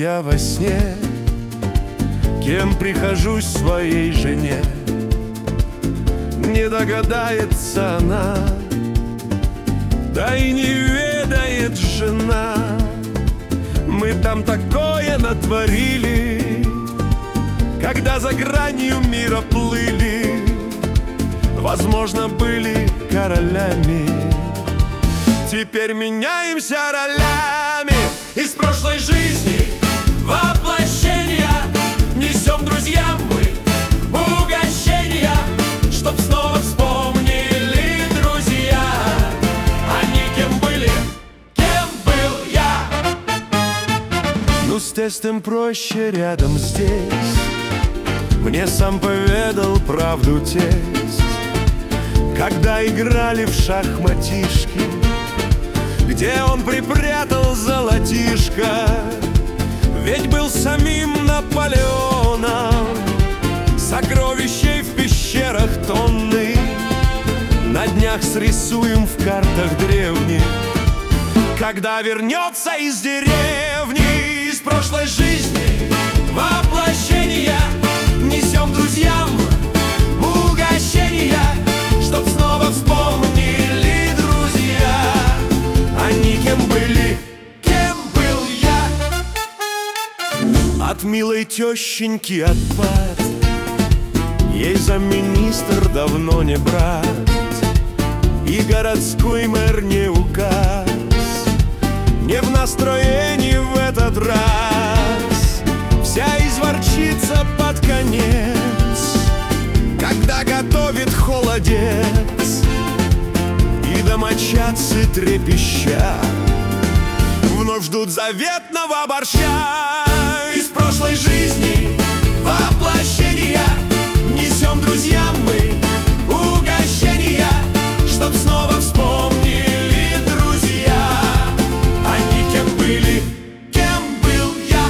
я во сне, кем прихожусь своей жене. Не догадается она, да и не ведает жена. Мы там такое натворили, когда за гранью мира плыли. Возможно, были королями, теперь меняемся ролями. Из прошлой жизни воплощения несем друзьям мы угощения, чтоб снова вспомнили друзья. Они кем были, кем был я. Ну, с тестом проще рядом здесь. Мне сам поведал правду тесть, когда играли в шахматишки, где он припрятал золотишко. Ведь был самим Наполеоном, сокровищей в пещерах тонны. На днях срисуем в картах древних, когда вернется из деревни. Из прошлой жизни воплощения несем друзьям угощения, чтоб снова вспомнили друзья. Они кем были, кем был я. От милой тещеньки отпад, ей замминистр давно не брат, и городской мэр не указ, не в настроении в этот раз. Вся изворчится под конец, когда готовит холодец, и домочадцы трепеща вновь ждут заветного борща. Из прошлой жизни воплощения несем друзьям мы угощения, чтоб снова вспомнили друзья. Они кем были, кем был я.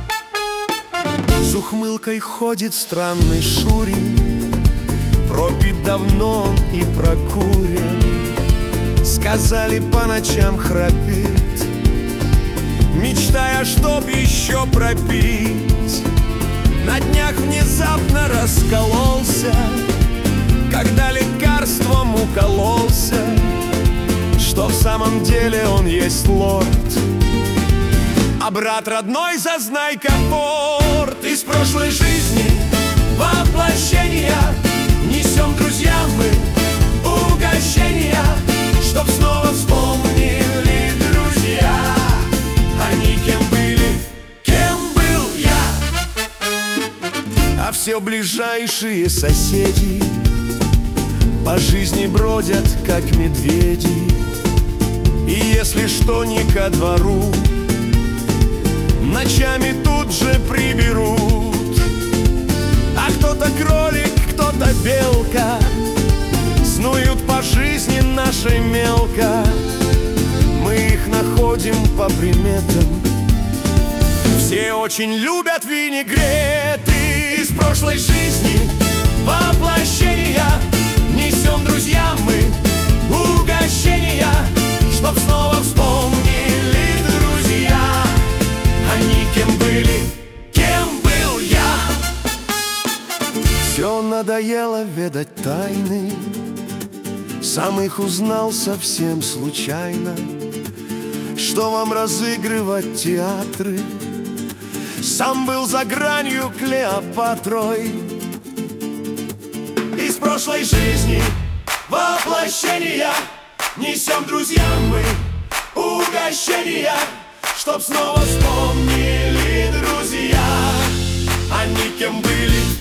С ухмылкой ходит странный Шурин, пропит давно он и прокурен. Сказали, по ночам храпит, мечтая, чтоб еще пропить. На днях внезапно раскололся, когда лекарством укололся, что в самом деле он есть лорд, а брат родной зазнайка порт. Из прошлой жизни воплощения несем друзьям мы угощения, чтоб снова вспомнили друзья. Они кем были, кем был я. А все ближайшие соседи по жизни бродят, как медведи, и если что, не ко двору, ночами тут же приберут. А кто-то кролик, кто-то белка снуют по жизни нашей мелко. Мы их находим по приметам, все очень любят винегреты. Из прошлой жизни воплощения несем друзьям мы угощения, чтоб снова вспомнили друзья. Они кем были, кем был я. Все надоело ведать тайны, сам их узнал совсем случайно. Что вам разыгрывать театры, сам был за гранью Клеопатрой. Из прошлой жизни воплощения несем друзьям мы угощения, чтоб снова вспомнили друзья. Они кем были,